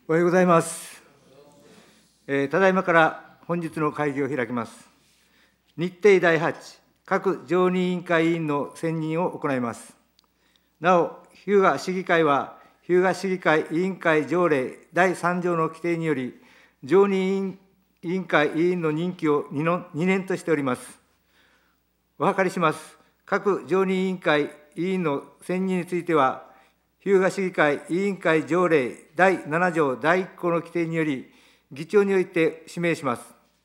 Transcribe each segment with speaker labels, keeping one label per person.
Speaker 1: おはようございます。ただいまから本日の会議を開きます。日程第8、各常任委員会委員の選任を行います。なお、日向市議会は、日向市議会委員会条例第3条の規定により、常任委員会委員の任期を2年としております。お諮りします。各常任委員会委員の選任については、日向市議会委員会条例第7条第1項の規定により、議長において指名します。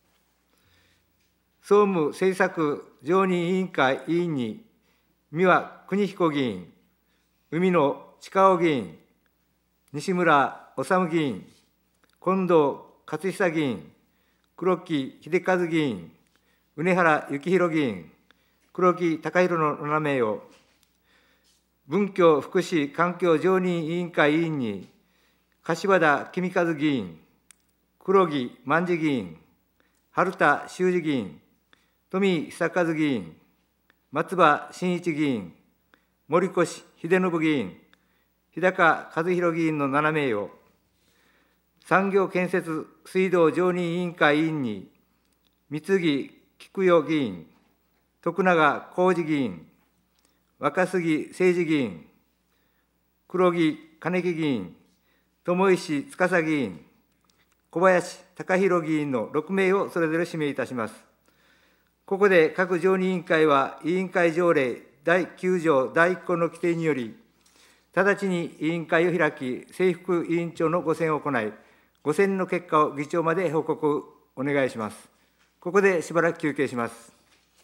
Speaker 1: 総務政策常任委員会委員に、三輪邦彦議員、海野親夫議員、西村治議員、近藤克久議員、黒木秀和議員、梅原幸弘議員、黒木貴弘の7名を、文教福祉環境常任委員会委員に、柏田公和議員、黒木万事議員、春田修二議員、富井久和議員、松葉真一議員、森越秀信議員、日高和弘議員の7名を、産業建設水道常任委員会委員に、三木菊代議員、徳永浩二議員、若杉誠二議員、黒木金木議員、友石司議員、小林貴弘議員の6名をそれぞれ指名いたします。ここで各常任委員会は、委員会条例第9条第1項の規定により、直ちに委員会を開き、正副委員長のご選を行い、ご選の結果を議長まで報告お願いします。ここでしばらく休憩します。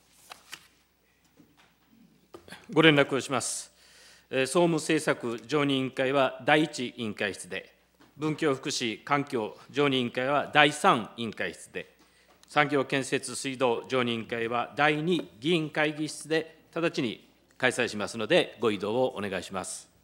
Speaker 2: ご連絡をします。総務政策常任委員会は第1委員会室で、文教福祉環境常任委員会は第3委員会室で、産業建設水道常任委員会は第2議員会議室で直ちに開催しますので、ご移動をお願いします。